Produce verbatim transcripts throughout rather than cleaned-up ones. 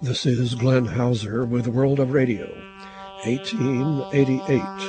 This is Glenn Hauser with World of Radio, eighteen eighty-eight.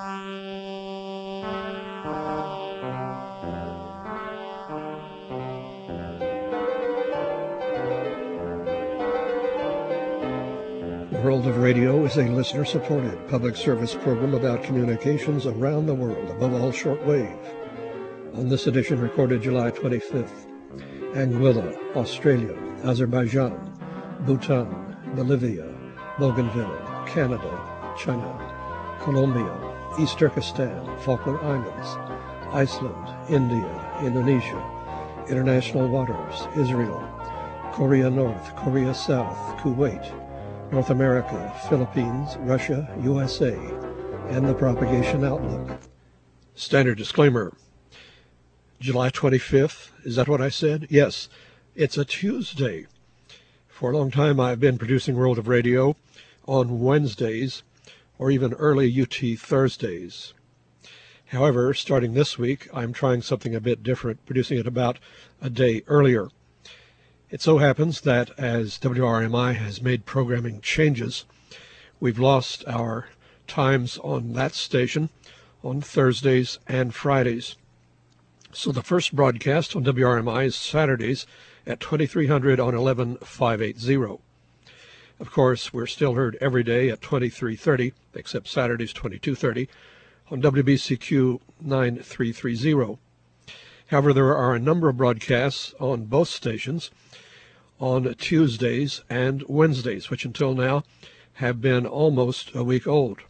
World of Radio is a listener-supported public service program about communications around the world, above all shortwave. On this edition, recorded July twenty-fifth, Anguilla, Australia, Azerbaijan, Bhutan, Bolivia, Bougainville, Canada, China, Colombia, East Turkestan, Falkland Islands, Iceland, India, Indonesia, International Waters, Israel, Korea North, Korea South, Kuwait, North America, Philippines, Russia, U S A, and the Propagation Outlook. Standard disclaimer. July twenty-fifth, is that what I said? Yes, it's a Tuesday. For a long time I've been producing World of Radio on Wednesdays or even early U T Thursdays. However, starting this week, I'm trying something a bit different, producing it about a day earlier. It so happens that as W R M I has made programming changes, we've lost our times on that station on Thursdays and Fridays. So the first broadcast on W R M I is Saturdays at twenty-three hundred on eleven five eighty. Of course, we're still heard every day at twenty-three thirty, except Saturdays twenty-two thirty, on W B C Q nine three three zero. However, there are a number of broadcasts on both stations on Tuesdays and Wednesdays, which until now have been almost a week old.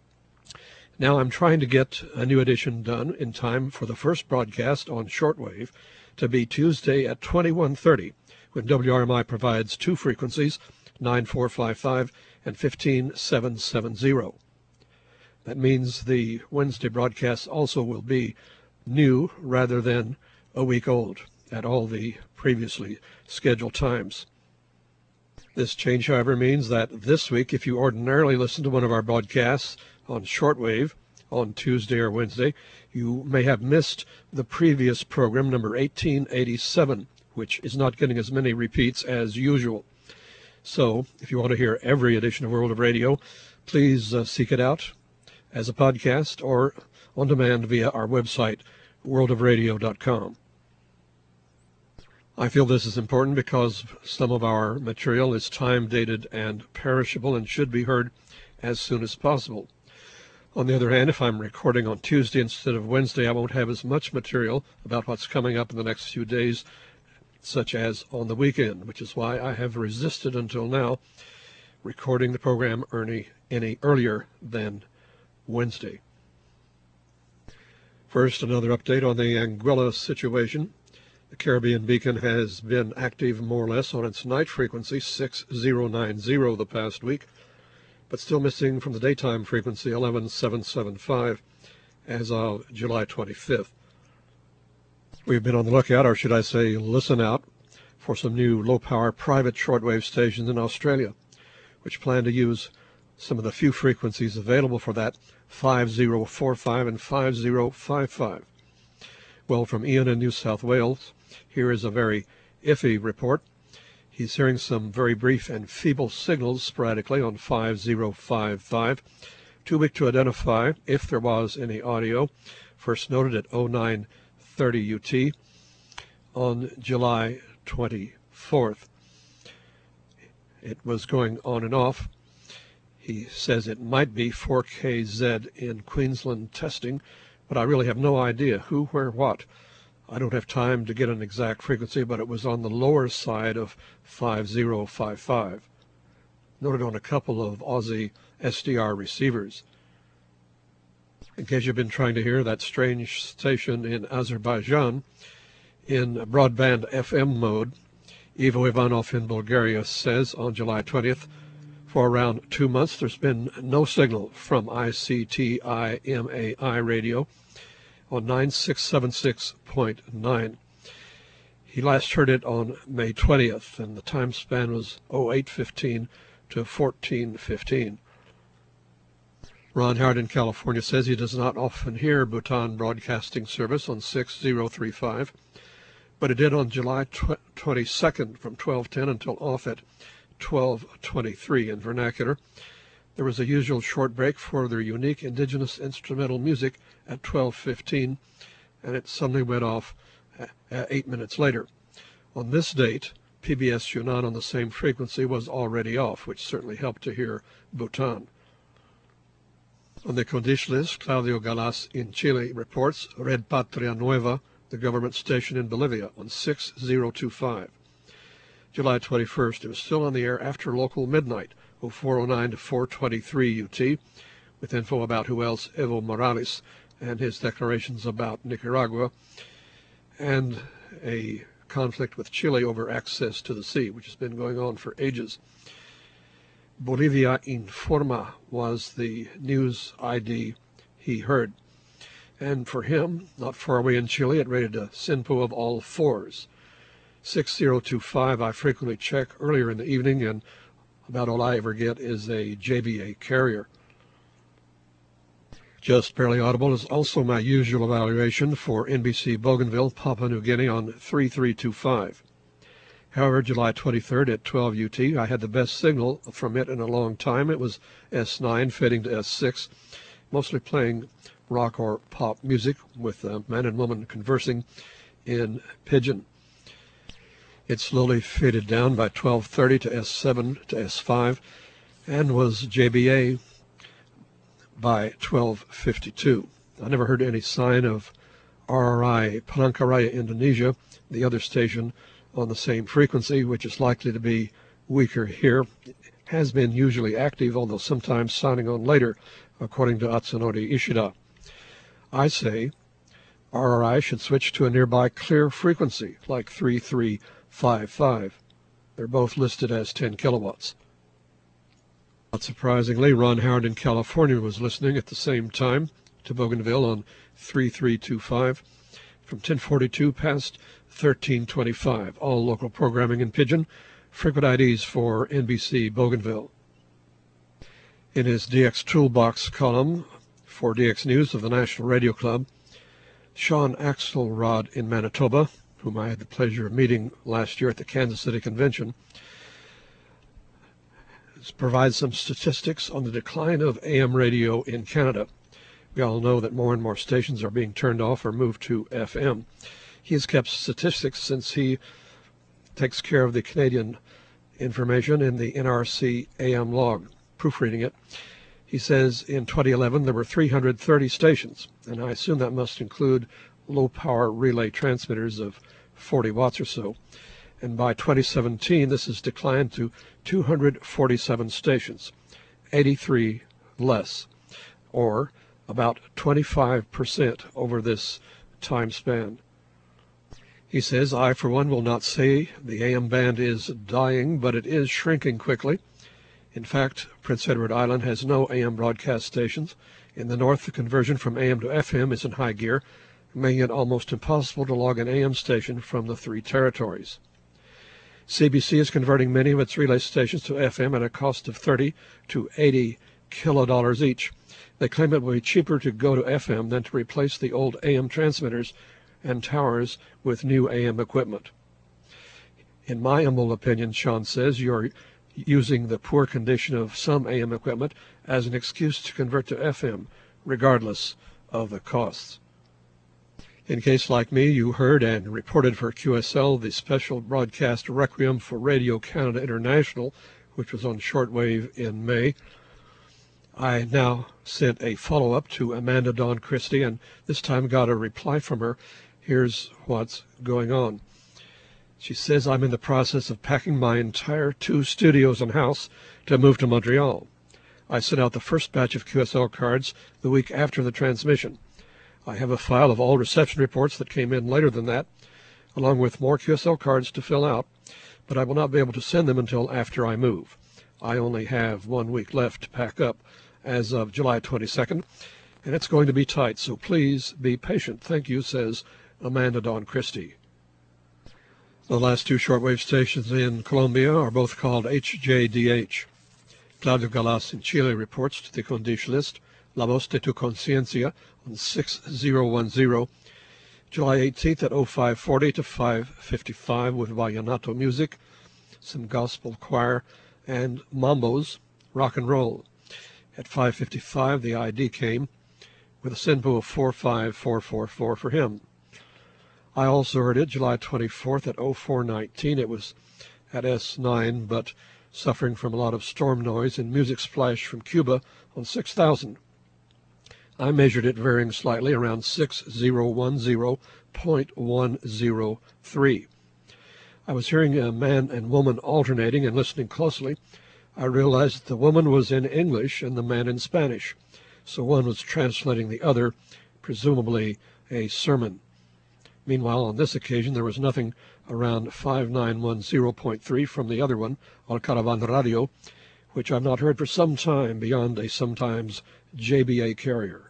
Now I'm trying to get a new edition done in time for the first broadcast on shortwave to be Tuesday at twenty-one thirty, when W R M I provides two frequencies, nine four five five and fifteen seven seventy. That means the Wednesday broadcast also will be new rather than a week old at all the previously scheduled times. This change, however, means that this week, if you ordinarily listen to one of our broadcasts on shortwave on Tuesday or Wednesday, you may have missed the previous program, number eighteen eighty-seven, which is not getting as many repeats as usual. So, if you want to hear every edition of World of Radio, please uh, seek it out as a podcast or on demand via our website, world of radio dot com. I feel this is important because some of our material is time-dated and perishable and should be heard as soon as possible. On the other hand, if I'm recording on Tuesday instead of Wednesday, I won't have as much material about what's coming up in the next few days, such as on the weekend, which is why I have resisted until now recording the program any, any earlier than Wednesday. First, another update on the Anguilla situation. The Caribbean Beacon has been active more or less on its night frequency, six thousand ninety the past week, but still missing from the daytime frequency, eleven seven seventy-five, as of July twenty-fifth. We've been on the lookout, or should I say listen out, for some new low-power private shortwave stations in Australia, which plan to use some of the few frequencies available for that, five thousand forty-five and five thousand fifty-five. Well, from Ian in New South Wales, here is a very iffy report. He's hearing some very brief and feeble signals sporadically on five thousand fifty-five. Too weak to identify if there was any audio. First noted at oh nine thirty U T on July twenty-fourth. It was going on and off. He says it might be four K Z in Queensland testing, but I really have no idea who, where, what. I don't have time to get an exact frequency, but it was on the lower side of five thousand fifty-five, noted on a couple of Aussie S D R receivers. In case you've been trying to hear that strange station in Azerbaijan, in broadband F M mode, Ivo Ivanov in Bulgaria says on July twentieth, for around two months there's been no signal from I C T I M A I radio on nine six seven six point nine. He last heard it on May twentieth, and the time span was oh eight fifteen to fourteen fifteen. Ron Howard in California says he does not often hear Bhutan Broadcasting Service on six thousand thirty-five, but it did on July twenty-second from twelve ten until off at twelve twenty-three in vernacular. There was a usual short break for their unique indigenous instrumental music at twelve fifteen, and it suddenly went off uh, eight minutes later. On this date, P B S Yunnan on the same frequency was already off, which certainly helped to hear Bhutan. On the Condish list, Claudio Galas in Chile reports Red Patria Nueva, the government station in Bolivia, on six thousand twenty-five. July twenty-first, it was still on the air after local midnight, oh four oh nine to four twenty-three U T, with info about who else, Evo Morales, and his declarations about Nicaragua, and a conflict with Chile over access to the sea, which has been going on for ages. Bolivia Informa was the news I D he heard. And for him, not far away in Chile, it rated a SINPO of all fours. six thousand twenty-five I frequently check earlier in the evening, and about all I ever get is a J B A carrier. Just Barely Audible is also my usual evaluation for N B C Bougainville, Papua New Guinea on three three two five. However, July twenty-third at twelve U T, I had the best signal from it in a long time. It was S nine fading to S six, mostly playing rock or pop music with a man and woman conversing in Pidgin. It slowly faded down by twelve thirty to S seven to S five and was J B A by twelve fifty-two. I never heard any sign of R R I Palangkaraya Indonesia, the other station on the same frequency, which is likely to be weaker here. It has been usually active, although sometimes signing on later, according to Atsunori Ishida. I say R R I should switch to a nearby clear frequency, like three three five five. They're both listed as ten kilowatts. Not surprisingly, Ron Howard in California was listening at the same time to Bougainville on three three two five from ten forty-two past thirteen twenty-five. All local programming in Pidgin, frequent I Ds for N B C Bougainville. In his D X Toolbox column for D X News of the National Radio Club, Sean Axelrod in Manitoba, whom I had the pleasure of meeting last year at the Kansas City Convention, provides some statistics on the decline of A M radio in Canada. We all know that more and more stations are being turned off or moved to F M. He has kept statistics since he takes care of the Canadian information in the N R C A M log, proofreading it. He says in twenty eleven there were three hundred thirty stations, and I assume that must include low-power relay transmitters of forty watts or so. And by twenty seventeen, this has declined to two hundred forty-seven stations, eighty-three less, or about twenty-five percent over this time span. He says, I, for one, will not say the A M band is dying, but it is shrinking quickly. In fact, Prince Edward Island has no A M broadcast stations. In the north, the conversion from A M to F M is in high gear, making it almost impossible to log an A M station from the three territories. C B C is converting many of its relay stations to F M at a cost of thirty to eighty kilodollars each. They claim it will be cheaper to go to F M than to replace the old A M transmitters and towers with new A M equipment. In my humble opinion, Sean says, you're using the poor condition of some A M equipment as an excuse to convert to F M, regardless of the costs. In case, like me, you heard and reported for Q S L the special broadcast Requiem for Radio Canada International, which was on shortwave in May, I now sent a follow-up to Amanda Dawn Christie, and this time got a reply from her. Here's what's going on. She says, I'm in the process of packing my entire two studios and house to move to Montreal. I sent out the first batch of Q S L cards the week after the transmission. I have a file of all reception reports that came in later than that, along with more Q S L cards to fill out, but I will not be able to send them until after I move. I only have one week left to pack up as of July twenty-second, and it's going to be tight, so please be patient. Thank you, says Amanda Dawn Christie. The last two shortwave stations in Colombia are both called H J D H. Claudio Galas in Chile reports to the Condish list, La Voz de tu Conciencia on six thousand ten, July eighteenth at oh five forty to five fifty-five with Vallenato music, some gospel choir, and Mambo's Rock and Roll. At five fifty-five, the I D came with a SINPO of four five four four four for him. I also heard it July twenty-fourth at oh four nineteen. It was at S nine, but suffering from a lot of storm noise and music splash from Cuba on six thousand. I measured it varying slightly around six thousand ten point one oh three. I was hearing a man and woman alternating and listening closely. I realized that the woman was in English and the man in Spanish, so one was translating the other, presumably a sermon. Meanwhile, on this occasion, there was nothing around five nine one oh point three from the other one, Alcaravan Radio, which I've not heard for some time beyond a sometimes J B A carrier.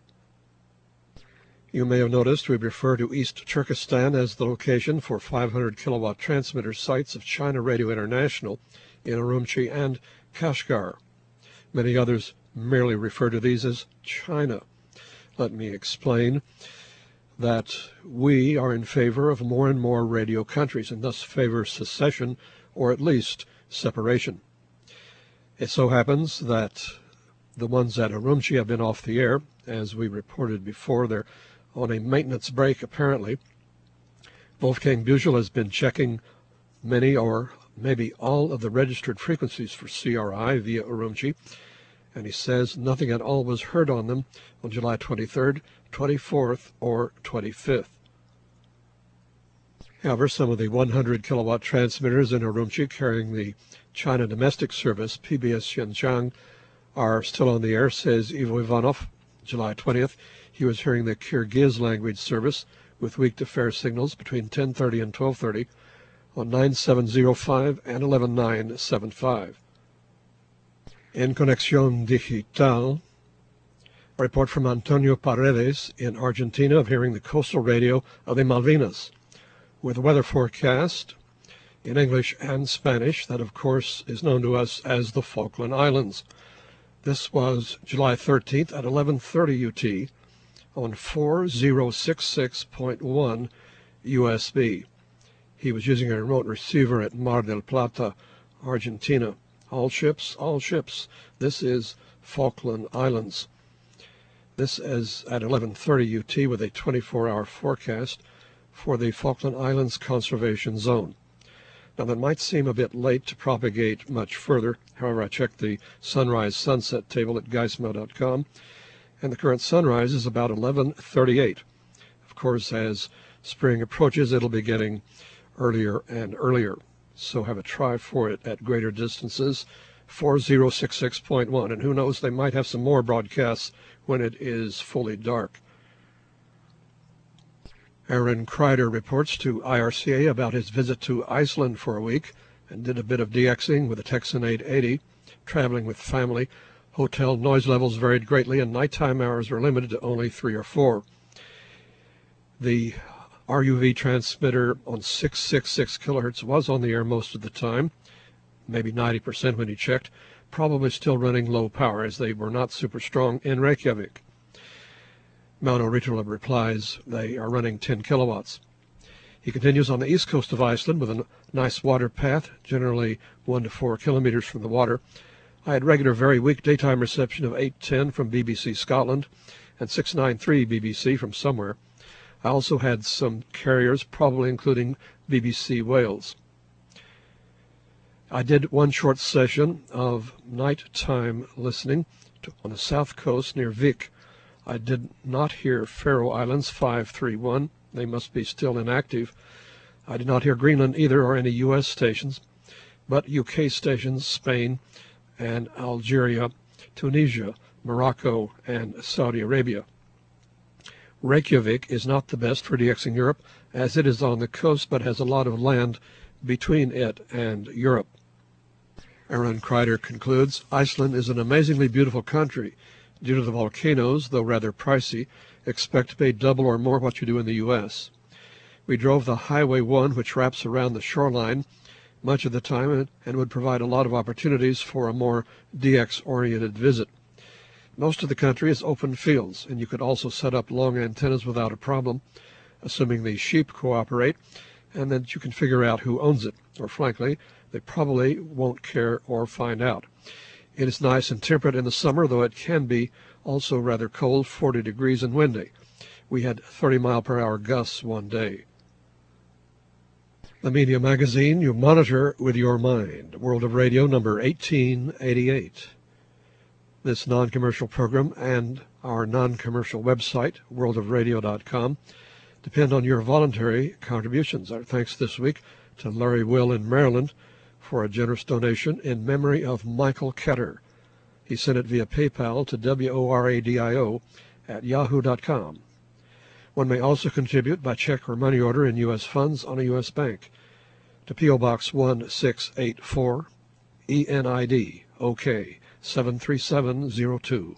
You may have noticed we refer to East Turkestan as the location for five hundred kilowatt transmitter sites of China Radio International in Urumqi and Kashgar. Many others merely refer to these as China. Let me explain that we are in favor of more and more radio countries and thus favor secession or at least separation. It so happens that the ones at Urumqi have been off the air. As we reported before, they're on a maintenance break apparently. Wolfgang Büchel has been checking many or maybe all of the registered frequencies for C R I via Urumqi, and he says nothing at all was heard on them on July twenty-third, twenty-fourth, or twenty-fifth. However, some of the one hundred kilowatt transmitters in Urumqi carrying the China domestic service, P B S Xinjiang, are still on the air, says Ivo Ivanov. July twentieth, he was hearing the Kyrgyz language service with weak-to-fair signals between ten thirty and twelve thirty on nine seven oh five and eleven nine seventy-five. In Conexión Digital, a report from Antonio Paredes in Argentina of hearing the coastal radio of the Malvinas, with a weather forecast in English and Spanish that, of course, is known to us as the Falkland Islands. This was July thirteenth at eleven thirty U T on four thousand sixty-six point one U S B. He was using a remote receiver at Mar del Plata, Argentina. All ships, all ships. This is Falkland Islands. This is at eleven thirty U T with a twenty-four hour forecast for the Falkland Islands Conservation Zone. Now, that might seem a bit late to propagate much further. However, I checked the sunrise-sunset table at geismar dot com, and the current sunrise is about eleven thirty-eight. Of course, as spring approaches, it'll be getting earlier and earlier. So have a try for it at greater distances, four thousand sixty-six point one. And who knows, they might have some more broadcasts when it is fully dark. Aaron Kreider reports to I R C A about his visit to Iceland for a week and did a bit of DXing with a Texan eight eighty, traveling with family. Hotel noise levels varied greatly and nighttime hours were limited to only three or four. The R U V transmitter on six sixty-six kilohertz was on the air most of the time, maybe ninety percent when he checked, probably still running low power as they were not super strong in Reykjavik. Mauno Ritula replies they are running ten kilowatts. He continues on the east coast of Iceland with a nice water path, generally one to four kilometers from the water. I had regular, very weak daytime reception of eight ten from B B C Scotland and six ninety-three B B C from somewhere. I also had some carriers, probably including B B C Wales. I did one short session of nighttime listening to, on the south coast near Vik. I did not hear Faroe Islands five three one. They must be still inactive. I did not hear Greenland either or any U S stations, but U K stations, Spain and Algeria, Tunisia, Morocco, and Saudi Arabia. Reykjavik is not the best for DXing Europe, as it is on the coast but has a lot of land between it and Europe. Aaron Kreider concludes, Iceland is an amazingly beautiful country. Due to the volcanoes, though rather pricey, expect to pay double or more what you do in the U S. We drove the Highway one, which wraps around the shoreline much of the time and would provide a lot of opportunities for a more D X-oriented visit. Most of the country is open fields, and you could also set up long antennas without a problem, assuming the sheep cooperate, and that you can figure out who owns it, or frankly, they probably won't care or find out. It is nice and temperate in the summer, though it can be also rather cold, forty degrees and windy. We had thirty mile per hour gusts one day. The Media Magazine you monitor with your mind. World of Radio number eighteen eighty-eight. This non-commercial program and our non-commercial website, world of radio dot com, depend on your voluntary contributions. Our thanks this week to Larry Will in Maryland for a generous donation in memory of Michael Ketter. He sent it via PayPal to W O R A D I O at yahoo dot com. One may also contribute by check or money order in U S funds on a U S bank to P O Box one six eight four, E N I D, OK, seven three seven zero two.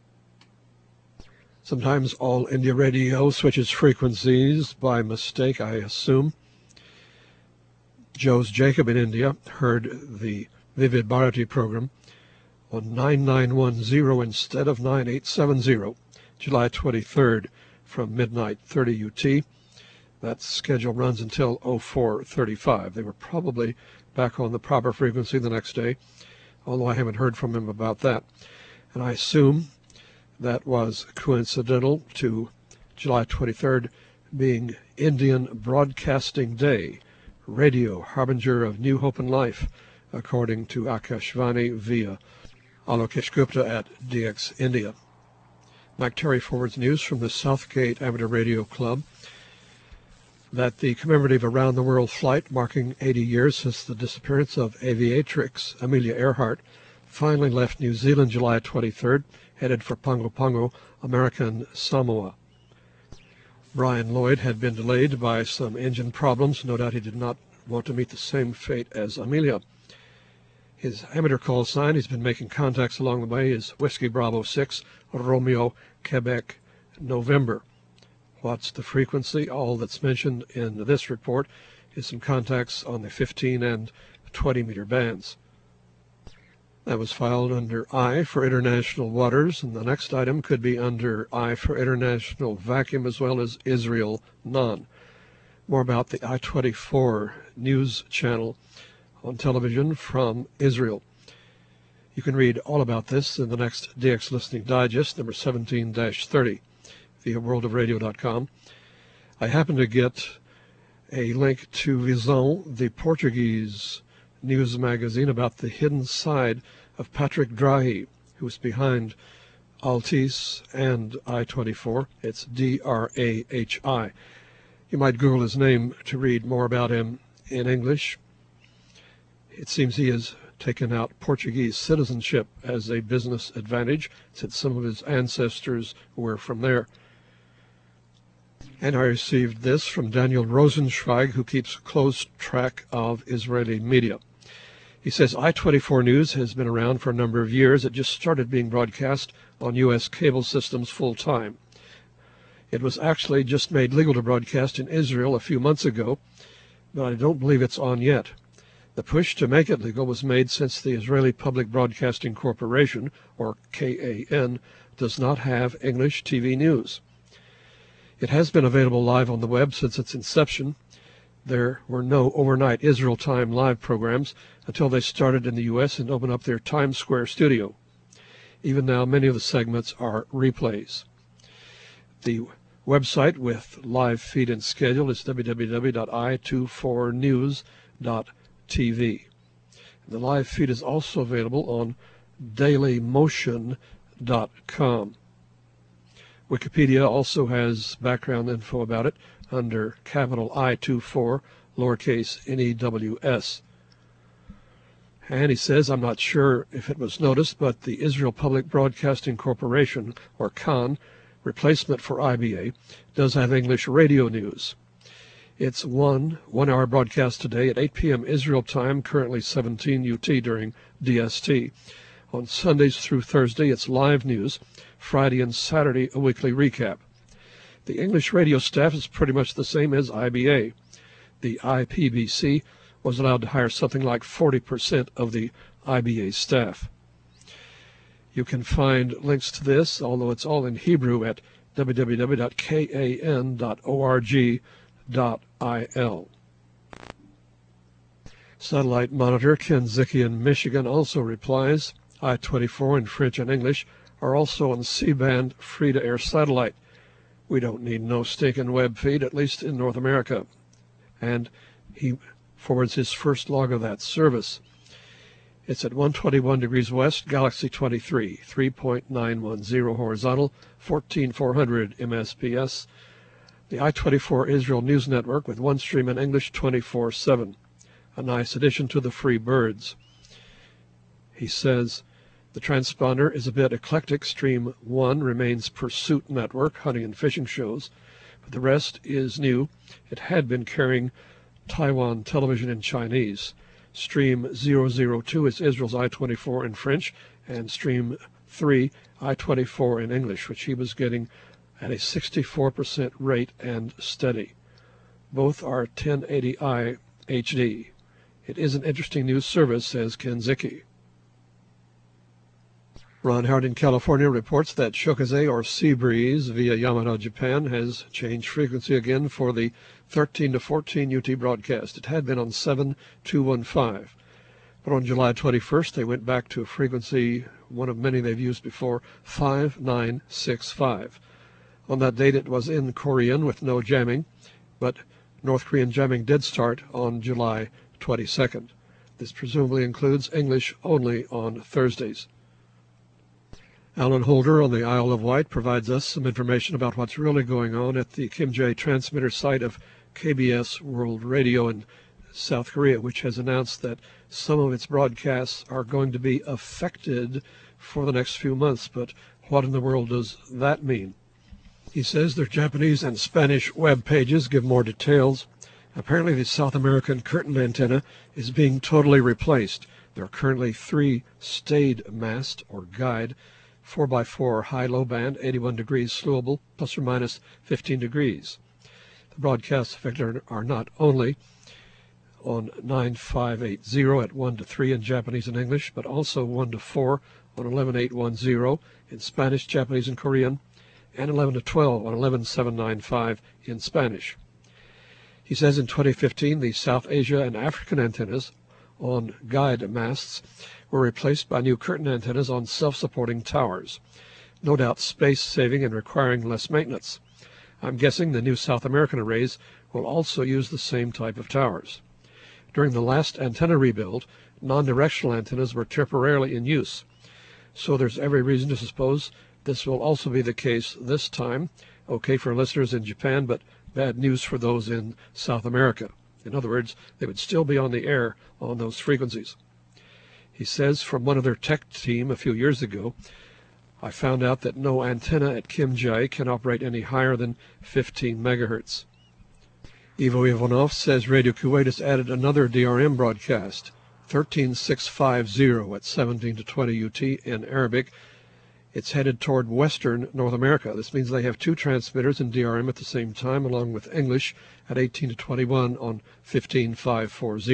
Sometimes All India Radio switches frequencies by mistake, I assume. Joe's Jacob in India heard the Vivid Bharati program on nine nine one zero instead of nine eight seven zero, July twenty-third from midnight thirty U T. That schedule runs until oh four thirty-five. They were probably back on the proper frequency the next day, although I haven't heard from him about that. And I assume that was coincidental to July twenty-third being Indian Broadcasting Day, radio harbinger of new hope and life, according to Akashvani via Alokesh Gupta at D X India. Mike Terry forwards news from the Southgate Amateur Radio Club that the commemorative Around the World flight marking eighty years since the disappearance of aviatrix Amelia Earhart finally left New Zealand July twenty-third, headed for Pago Pago, American Samoa. Brian Lloyd had been delayed by some engine problems. No doubt he did not want to meet the same fate as Amelia. His amateur call sign, he's been making contacts along the way, is Whiskey Bravo six, Romeo, Quebec, November. What's the frequency? All that's mentioned in this report is some contacts on the fifteen and twenty meter bands. That was filed under I for International Waters, and the next item could be under I for International Vacuum as well as Israel None. More about the I twenty-four news channel on television from Israel. You can read all about this in the next D X Listening Digest, number seventeen dash thirty, via world of radio dot com. I happen to get a link to Visão, the Portuguese news magazine, about the hidden side of Patrick Drahi, who's behind Altice and I twenty-four. It's D R A H I. You might Google his name to read more about him in English. It seems he has taken out Portuguese citizenship as a business advantage, since some of his ancestors were from there. And I received this from Daniel Rosenzweig, who keeps close track of Israeli media. He says I twenty-four News has been around for a number of years. It just started being broadcast on U S cable systems full-time. It was actually just made legal to broadcast in Israel a few months ago, but I don't believe it's on yet. The push to make it legal was made since the Israeli Public Broadcasting Corporation, or K A N, does not have English T V news. It has been available live on the web since its inception. There were no overnight Israel Time live programs until they started in the U S and opened up their Times Square studio. Even now, many of the segments are replays. The website with live feed and schedule is w w w dot i twenty-four news dot t v. The live feed is also available on daily motion dot com. Wikipedia also has background info about it under capital I twenty-four, lowercase N E W S. And he says, I'm not sure if it was noticed, but the Israel Public Broadcasting Corporation, or Khan, replacement for I B A, does have English radio news. It's one one-hour broadcast today at eight p m Israel time, currently seventeen U T during D S T. On Sundays through Thursday, it's live news. Friday and Saturday, a weekly recap. The English radio staff is pretty much the same as I B A. The I P B C was allowed to hire something like forty percent of the I B A staff. You can find links to this, although it's all in Hebrew, at w w w dot kan dot org dot i l. Satellite monitor Ken Zicke in Michigan also replies, I twenty-four in French and English are also on C-band free-to-air satellite. We don't need no stinking web feed, at least in North America. And he forwards his first log of that service. It's at one twenty-one degrees west, Galaxy twenty-three, three point nine one zero horizontal, fourteen four hundred M S P S. The I twenty-four Israel News Network with one stream in English twenty-four seven. A nice addition to the free birds. He says, the transponder is a bit eclectic. Stream one remains Pursuit Network, hunting and fishing shows, but the rest is new. It had been carrying Taiwan television in Chinese. Stream zero zero two is Israel's I twenty-four in French, and Stream three, I twenty-four in English, which he was getting at a sixty-four percent rate and steady. Both are ten eighty i H D. It is an interesting new service, says Ken Zicke. Ron Howard in California reports that Shokaze, or Sea Breeze, via Yamato, Japan, has changed frequency again for the thirteen to fourteen U T broadcast. It had been on seven two one five. But on July twenty-first, they went back to a frequency, one of many they've used before, five nine six five. On that date, it was in Korean with no jamming, but North Korean jamming did start on July twenty-second. This presumably includes English only on Thursdays. Alan Holder on the Isle of Wight provides us some information about what's really going on at the Kim Jae transmitter site of K B S World Radio in South Korea, which has announced that some of its broadcasts are going to be affected for the next few months. But what in the world does that mean? He says their Japanese and Spanish web pages give more details. Apparently the South American curtain antenna is being totally replaced. There are currently three stayed mast or guide, four by four high-low band, eighty-one degrees slewable, plus or minus fifteen degrees. The broadcasts affected are not only on nine five eight zero at one to three in Japanese and English, but also one to four on eleven eight one zero in Spanish, Japanese, and Korean, and eleven to twelve on eleven seven ninety-five in Spanish. He says in twenty fifteen, the South Asia and African antennas on guide masts were replaced by new curtain antennas on self-supporting towers. No doubt space-saving and requiring less maintenance. I'm guessing the new South American arrays will also use the same type of towers. During the last antenna rebuild, non-directional antennas were temporarily in use, so there's every reason to suppose this will also be the case this time. Okay for listeners in Japan, but bad news for those in South America. In other words, they would still be on the air on those frequencies. He says from one of their tech team a few years ago, I found out that no antenna at Kim Jae can operate any higher than fifteen megahertz. Ivo Ivanov says Radio Kuwait has added another D R M broadcast, thirteen six fifty at seventeen to twenty U T in Arabic. It's headed toward Western North America. This means they have two transmitters in D R M at the same time, along with English at eighteen to twenty-one on fifteen five forty.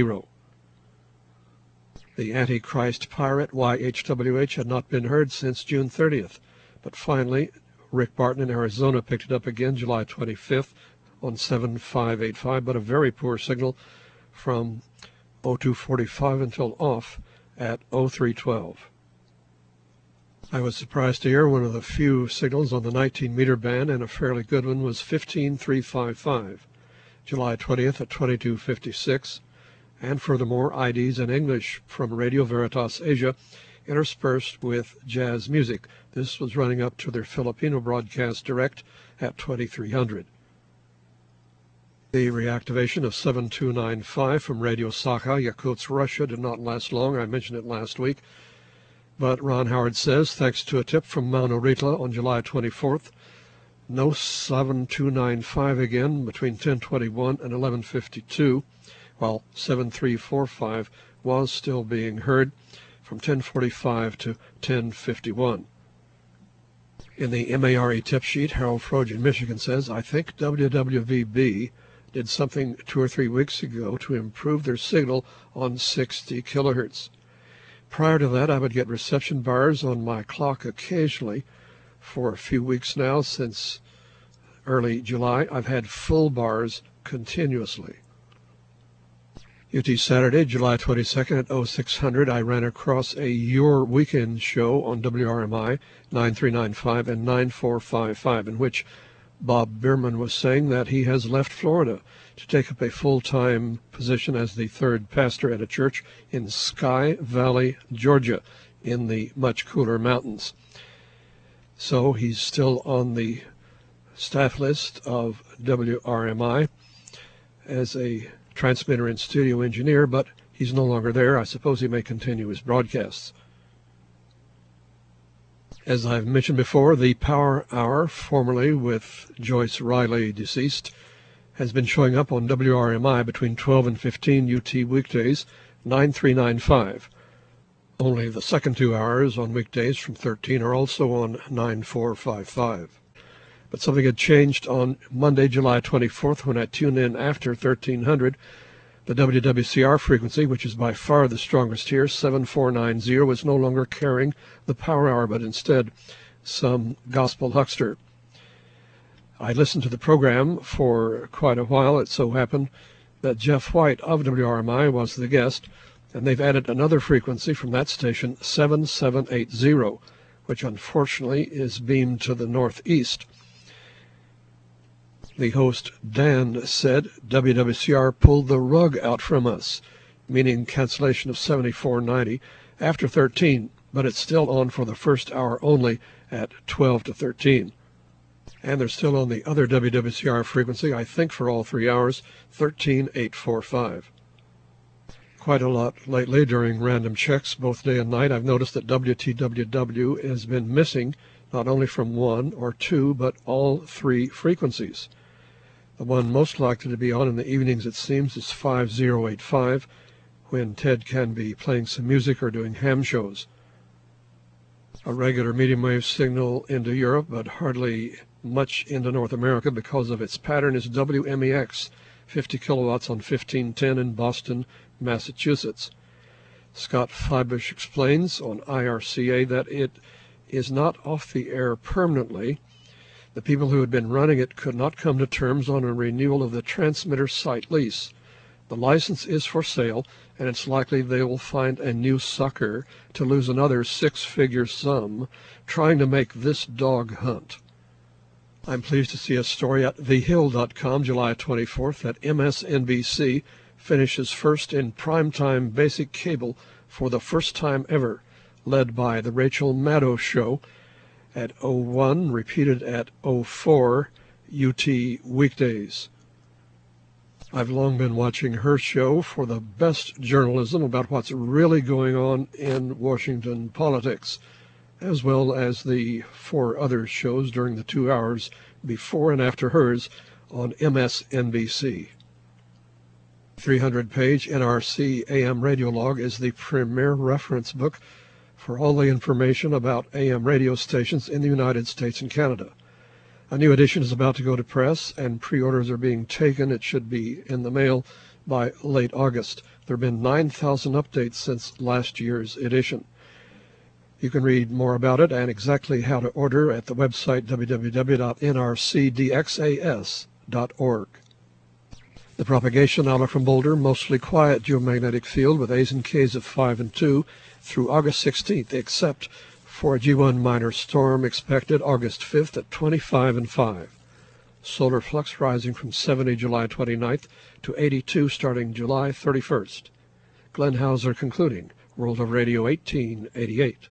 The Antichrist Pirate Y H W H had not been heard since June thirtieth, but finally Rick Barton in Arizona picked it up again July twenty-fifth on seven five eight five, but a very poor signal from oh two forty-five until off at oh three twelve. I was surprised to hear one of the few signals on the nineteen meter band, and a fairly good one, was fifteen three fifty-five, July twentieth at twenty-two fifty-six. And furthermore, I Ds in English from Radio Veritas Asia, interspersed with jazz music. This was running up to their Filipino broadcast direct at twenty-three hundred. The reactivation of seven two nine five from Radio Sakha, Yakutsk, Russia, did not last long. I mentioned it last week. But Ron Howard says, thanks to a tip from Mauno Ritla on July twenty-fourth, no seven two nine five again between ten twenty-one and eleven fifty-two. While seven three four five was still being heard from ten forty-five to ten fifty-one. In the M A R E tip sheet, Harold Froge in Michigan says, I think W W V B did something two or three weeks ago to improve their signal on sixty kilohertz. Prior to that, I would get reception bars on my clock occasionally. For a few weeks now, since early July, I've had full bars continuously. U T Saturday, July twenty-second at oh six hundred, I ran across a Your Weekend show on W R M I nine three nine five and nine four five five, in which Bob Bierman was saying that he has left Florida to take up a full-time position as the third pastor at a church in Sky Valley, Georgia, in the much cooler mountains. So he's still on the staff list of W R M I as a transmitter and studio engineer, but he's no longer there. I suppose he may continue his broadcasts. As I've mentioned before, the Power Hour, formerly with Joyce Riley, deceased, has been showing up on W R M I between twelve and fifteen U T weekdays, nine three nine five. Only the second two hours on weekdays from thirteen are also on nine four five five. But something had changed on Monday, July twenty-fourth, when I tuned in after thirteen hundred. The W W C R frequency, which is by far the strongest here, seven four nine zero, was no longer carrying the Power Hour, but instead some gospel huckster. I listened to the program for quite a while. It so happened that Jeff White of W R M I was the guest, and they've added another frequency from that station, seven seven eight zero, which unfortunately is beamed to the northeast. The host, Dan, said W W C R pulled the rug out from us, meaning cancellation of seventy-four ninety after thirteen, but it's still on for the first hour only at twelve to thirteen. And they're still on the other W W C R frequency, I think for all three hours, thirteen eight forty-five. Quite a lot lately during random checks, both day and night. I've noticed that W T W W has been missing not only from one or two, but all three frequencies. The one most likely to be on in the evenings, it seems, is five oh eight five, when Ted can be playing some music or doing ham shows. A regular medium wave signal into Europe, but hardly much into North America because of its pattern, is W M E X, fifty kilowatts on fifteen ten in Boston, Massachusetts. Scott Feibush explains on I R C A that it is not off the air permanently. The people who had been running it could not come to terms on a renewal of the transmitter site lease. The license is for sale, and it's likely they will find a new sucker to lose another six-figure sum trying to make this dog hunt. I'm pleased to see a story at the hill dot com, July twenty-fourth, that M S N B C finishes first in primetime basic cable for the first time ever, led by The Rachel Maddow Show at oh one, repeated at oh four U T weekdays. I've long been watching her show for the best journalism about what's really going on in Washington politics, as well as the four other shows during the two hours before and after hers on M S N B C. three hundred page N R C A M radio log is the premier reference book for all the information about A M radio stations in the United States and Canada. A new edition is about to go to press, and pre-orders are being taken. It should be in the mail by late August. There have been nine thousand updates since last year's edition. You can read more about it and exactly how to order at the website w w w dot n r c d x a s dot org. The propagation outlook from Boulder, mostly quiet geomagnetic field with A's and K's of five and two through August sixteenth, except for a G one minor storm expected August fifth at twenty-five and five. Solar flux rising from seventy July twenty-ninth to eighty-two starting July thirty-first. Glenn Hauser concluding, World of Radio eighteen eighty-eight.